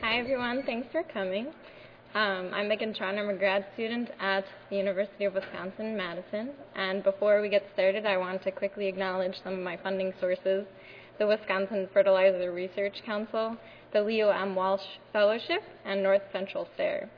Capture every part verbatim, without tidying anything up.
Hi everyone, thanks for coming. Um, I'm Megan Tron. I'm a grad student at the University of Wisconsin-Madison, and before we get started I want to quickly acknowledge some of my funding sources: the Wisconsin Fertilizer Research Council, the Leo M. Walsh Fellowship, and North Central S A R E.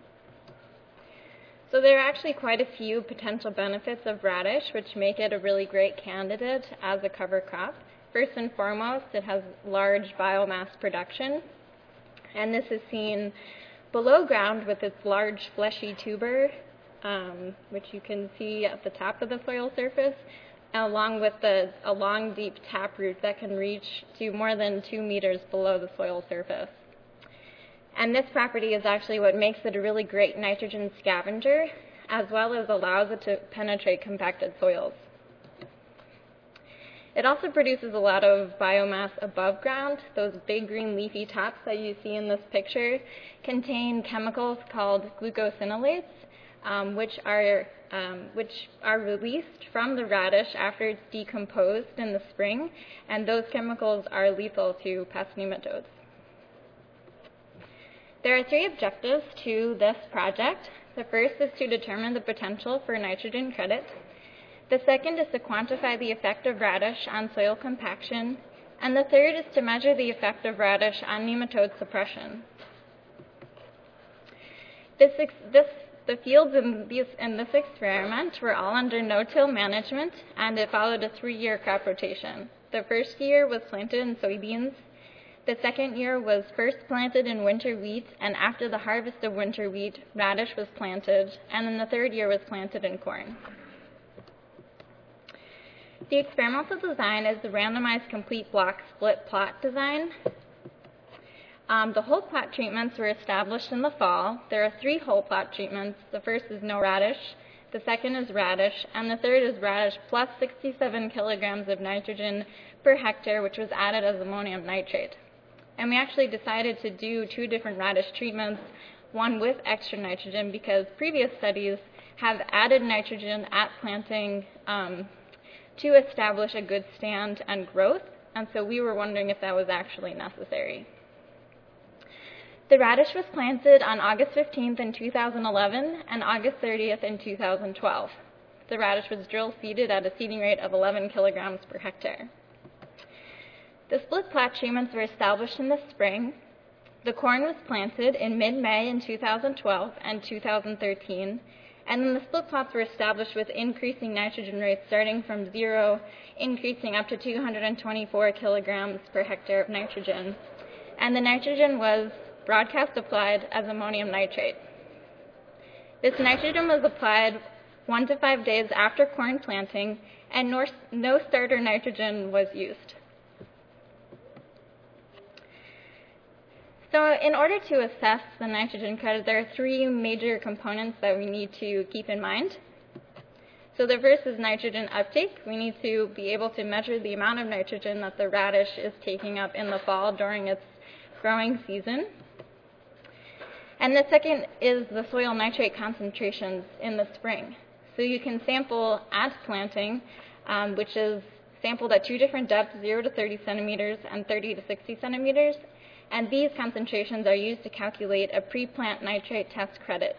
So there are actually quite a few potential benefits of radish which make it a really great candidate as a cover crop. First and foremost, it has large biomass production, and this is seen below ground with its large fleshy tuber, um, which you can see at the top of the soil surface, along with the, a long, deep taproot that can reach to more than two meters below the soil surface. And this property is actually what makes it a really great nitrogen scavenger, as well as allows it to penetrate compacted soils. It also produces a lot of biomass above ground. Those big green leafy tops that you see in this picture contain chemicals called glucosinolates, um, which are um, which are released from the radish after it's decomposed in the spring, and those chemicals are lethal to pest nematodes. There are three objectives to this project. The first is to determine the potential for nitrogen credit. The second is to quantify the effect of radish on soil compaction, and the third is to measure the effect of radish on nematode suppression. This, ex this, the fields in, these, in this experiment were all under no-till management, and it followed a three-year crop rotation. The first year was planted in soybeans. The second year was first planted in winter wheat, and after the harvest of winter wheat, radish was planted, and then the third year was planted in corn. The experimental design is the randomized complete block split plot design. Um, the whole plot treatments were established in the fall. There are three whole plot treatments. The first is no radish, the second is radish, and the third is radish plus sixty-seven kilograms of nitrogen per hectare, which was added as ammonium nitrate. And we actually decided to do two different radish treatments, one with extra nitrogen because previous studies have added nitrogen at planting um, to establish a good stand and growth, and so we were wondering if that was actually necessary. The radish was planted on August fifteenth in two thousand eleven and August thirtieth in two thousand twelve. The radish was drill seeded at a seeding rate of eleven kilograms per hectare. The split plot treatments were established in the spring. The corn was planted in mid-May in two thousand twelve and two thousand thirteen, and then the split plots were established with increasing nitrogen rates starting from zero, increasing up to two hundred twenty-four kilograms per hectare of nitrogen. And the nitrogen was broadcast applied as ammonium nitrate. This nitrogen was applied one to five days after corn planting, and no, no starter nitrogen was used. So in order to assess the nitrogen credit, there are three major components that we need to keep in mind. So the first is nitrogen uptake. We need to be able to measure the amount of nitrogen that the radish is taking up in the fall during its growing season. And the second is the soil nitrate concentrations in the spring. So you can sample at planting, um, which is sampled at two different depths, zero to thirty centimeters and thirty to sixty centimeters. And these concentrations are used to calculate a pre-plant nitrate test credit.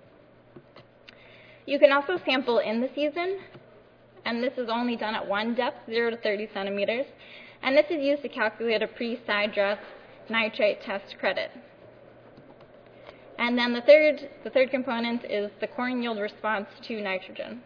You can also sample in the season, and this is only done at one depth, zero to thirty centimeters, and this is used to calculate a pre-side dress nitrate test credit. And then the third, the third component is the corn yield response to nitrogen.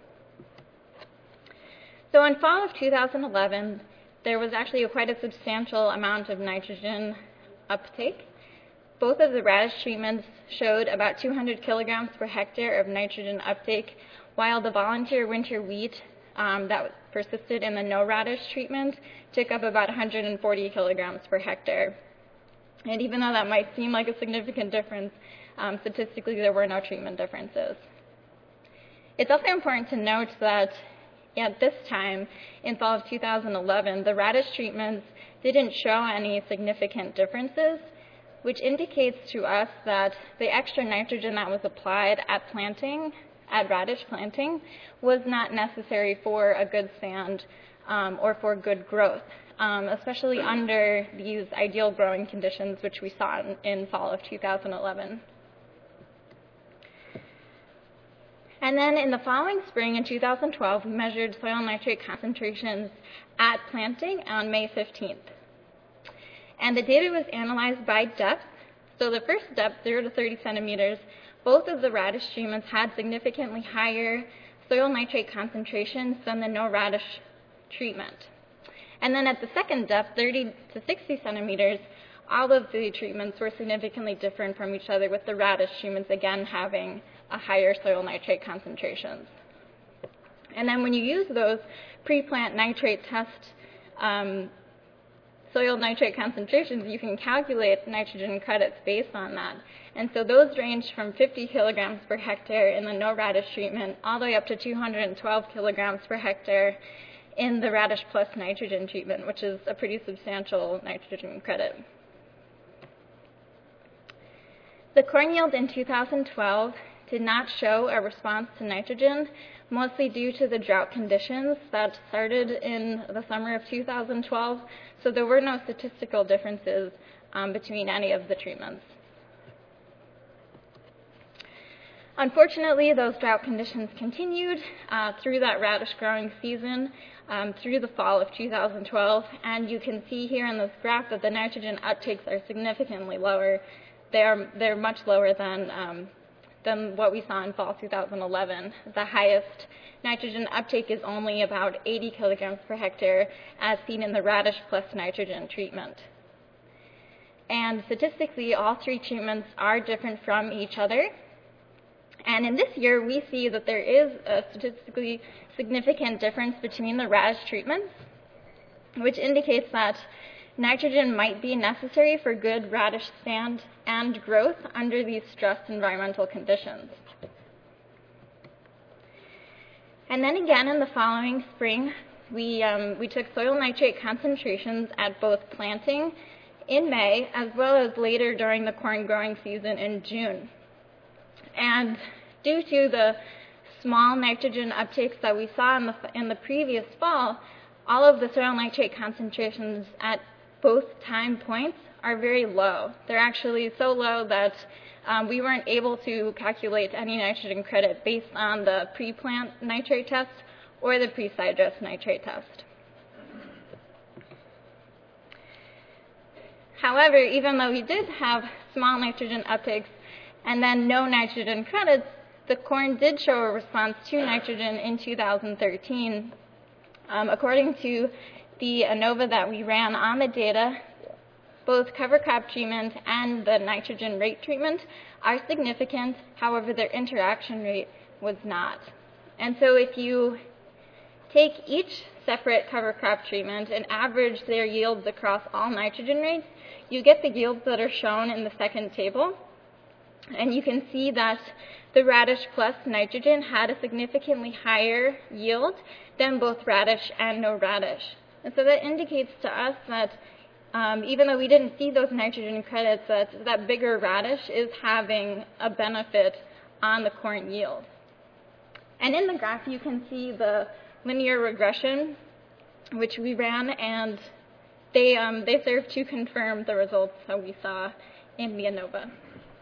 So in fall of two thousand eleven, there was actually a quite a substantial amount of nitrogen uptake. Both of the radish treatments showed about two hundred kilograms per hectare of nitrogen uptake, while the volunteer winter wheat um, that persisted in the no radish treatment took up about one hundred forty kilograms per hectare. And even though that might seem like a significant difference, um, statistically there were no treatment differences. It's also important to note that at this time, in fall of two thousand eleven, the radish treatments didn't show any significant differences, which indicates to us that the extra nitrogen that was applied at planting, at radish planting, was not necessary for a good stand um, or for good growth. um, especially under these ideal growing conditions, which we saw in, in fall of two thousand eleven. And then in the following spring, in two thousand twelve, we measured soil nitrate concentrations at planting on May fifteenth. And the data was analyzed by depth. So the first depth, zero to thirty centimeters, both of the radish treatments had significantly higher soil nitrate concentrations than the no radish treatment. And then at the second depth, thirty to sixty centimeters, all of the treatments were significantly different from each other, with the radish treatments again having a higher soil nitrate concentrations. And then when you use those pre-plant nitrate test um, soil nitrate concentrations, you can calculate nitrogen credits based on that. And so those range from fifty kilograms per hectare in the no radish treatment all the way up to two hundred twelve kilograms per hectare in the radish plus nitrogen treatment, which is a pretty substantial nitrogen credit. The corn yield in two thousand twelve did not show a response to nitrogen, mostly due to the drought conditions that started in the summer of two thousand twelve, so there were no statistical differences um, between any of the treatments. Unfortunately, those drought conditions continued uh, through that radish growing season, um, through the fall of two thousand twelve, and you can see here in this graph that the nitrogen uptakes are significantly lower. They're, they're much lower than, um, than what we saw in fall two thousand eleven. The highest nitrogen uptake is only about eighty kilograms per hectare, as seen in the radish plus nitrogen treatment. And statistically, all three treatments are different from each other. And in this year, we see that there is a statistically significant difference between the radish treatments, which indicates that nitrogen might be necessary for good radish stand and growth under these stressed environmental conditions. And then again in the following spring, we, um, we took soil nitrate concentrations at both planting in May as well as later during the corn growing season in June. And due to the small nitrogen uptakes that we saw in the, in the previous fall, all of the soil nitrate concentrations at both time points are very low. They're actually so low that um, we weren't able to calculate any nitrogen credit based on the pre-plant nitrate test or the pre-side dress nitrate test. However, even though we did have small nitrogen uptakes and then no nitrogen credits, the corn did show a response to nitrogen in two thousand thirteen. Um, according to the ANOVA that we ran on the data, both cover crop treatment and the nitrogen rate treatment are significant. However, their interaction rate was not. And so if you take each separate cover crop treatment and average their yields across all nitrogen rates, you get the yields that are shown in the second table. And you can see that the radish plus nitrogen had a significantly higher yield than both radish and no radish. And so that indicates to us that um, even though we didn't see those nitrogen credits, that that bigger radish is having a benefit on the corn yield. And in the graph, you can see the linear regression, which we ran, and they, um, they serve to confirm the results that we saw in the ANOVA.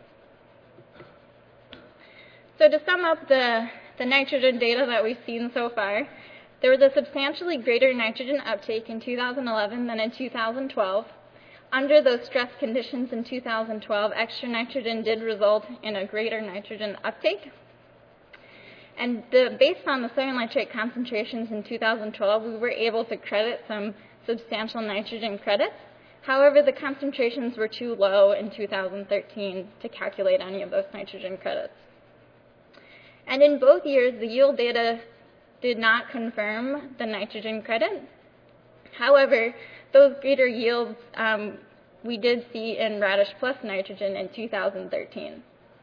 So to sum up the, the nitrogen data that we've seen so far, there was a substantially greater nitrogen uptake in two thousand eleven than in two thousand twelve. Under those stress conditions in two thousand twelve, extra nitrogen did result in a greater nitrogen uptake. And the, based on the soil nitrate concentrations in two thousand twelve, we were able to credit some substantial nitrogen credits. However, the concentrations were too low in two thousand thirteen to calculate any of those nitrogen credits. And in both years, the yield data did not confirm the nitrogen credit. However, those greater yields um, we did see in radish plus nitrogen in two thousand thirteen.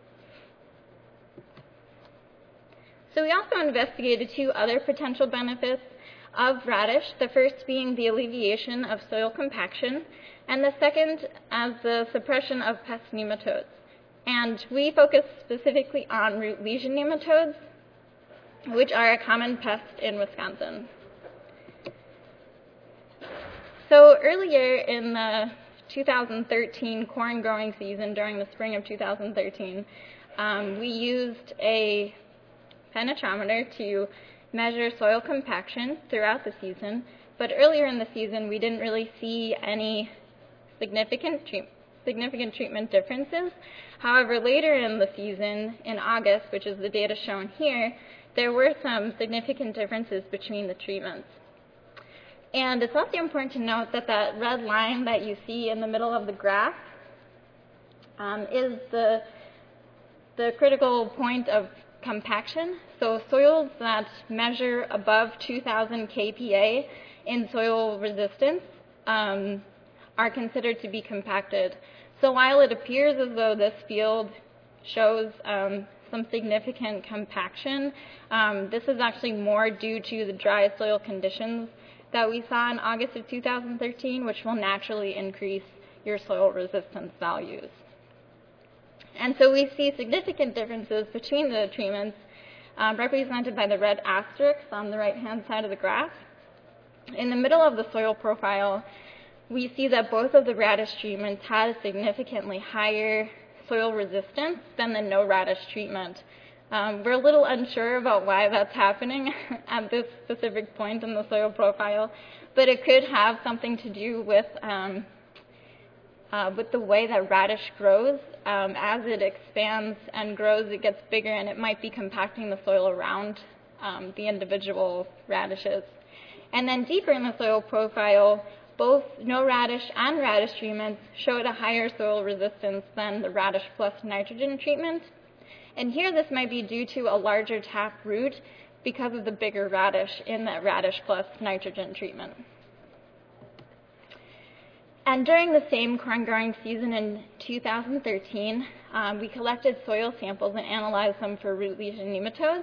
So we also investigated two other potential benefits of radish, the first being the alleviation of soil compaction, and the second as the suppression of pest nematodes. And we focused specifically on root lesion nematodes, which are a common pest in Wisconsin. so earlier in the two thousand thirteen corn growing season, during the spring of two thousand thirteen, um, we used a penetrometer to measure soil compaction throughout the season, but earlier in the season we didn't really see any significant, treat significant treatment differences. However, later in the season, in August, which is the data shown here, there were some significant differences between the treatments. And it's also important to note that that red line that you see in the middle of the graph um, is the, the critical point of compaction. So soils that measure above two thousand K P A in soil resistance um, are considered to be compacted. So while it appears as though this field shows um, some significant compaction, um, this is actually more due to the dry soil conditions that we saw in August of two thousand thirteen, which will naturally increase your soil resistance values. And so we see significant differences between the treatments um, represented by the red asterisks on the right-hand side of the graph. In the middle of the soil profile, we see that both of the radish treatments had a significantly higher soil resistance than the no radish treatment. Um, we're a little unsure about why that's happening at this specific point in the soil profile, but it could have something to do with, um, uh, with the way that radish grows. Um, as it expands and grows, it gets bigger, and it might be compacting the soil around um, the individual radishes. And then deeper in the soil profile, both no radish and radish treatments showed a higher soil resistance than the radish plus nitrogen treatment. And here this might be due to a larger tap root because of the bigger radish in that radish plus nitrogen treatment. And during the same corn growing season in two thousand thirteen, um, we collected soil samples and analyzed them for root lesion nematodes.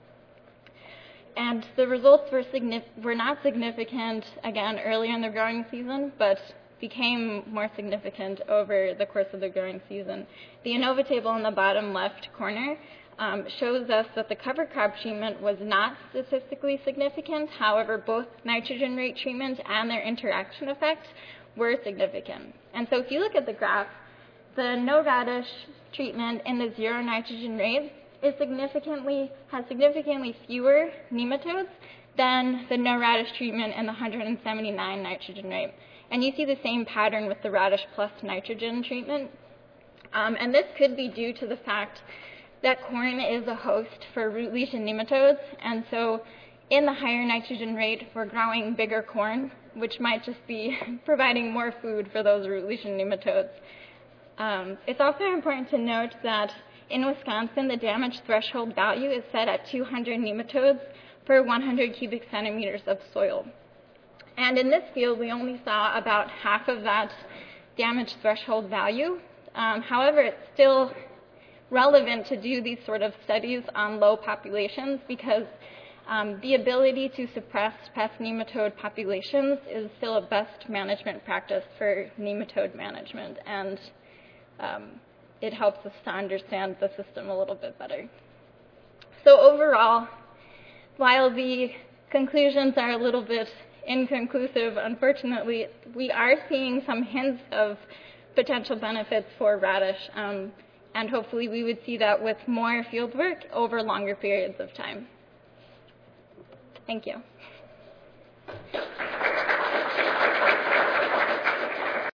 And the results were, were not significant, again, earlier in the growing season, but became more significant over the course of the growing season. The ANOVA table in the bottom left corner um, shows us that the cover crop treatment was not statistically significant. However, both nitrogen rate treatment and their interaction effect were significant. And so if you look at the graph, the no radish treatment in the zero nitrogen rate is significantly, has significantly fewer nematodes than the no radish treatment in the one hundred seventy-nine nitrogen rate. And you see the same pattern with the radish plus nitrogen treatment. Um, and this could be due to the fact that corn is a host for root lesion nematodes, and so in the higher nitrogen rate, we're growing bigger corn, which might just be providing more food for those root lesion nematodes. Um, it's also important to note that in Wisconsin, the damage threshold value is set at two hundred nematodes per one hundred cubic centimeters of soil. And in this field, we only saw about half of that damage threshold value. Um, however, it's still relevant to do these sort of studies on low populations because um, the ability to suppress pest nematode populations is still a best management practice for nematode management, and um, it helps us to understand the system a little bit better. So overall, while the conclusions are a little bit inconclusive, unfortunately, we are seeing some hints of potential benefits for radish, um, and hopefully we would see that with more field work over longer periods of time. Thank you.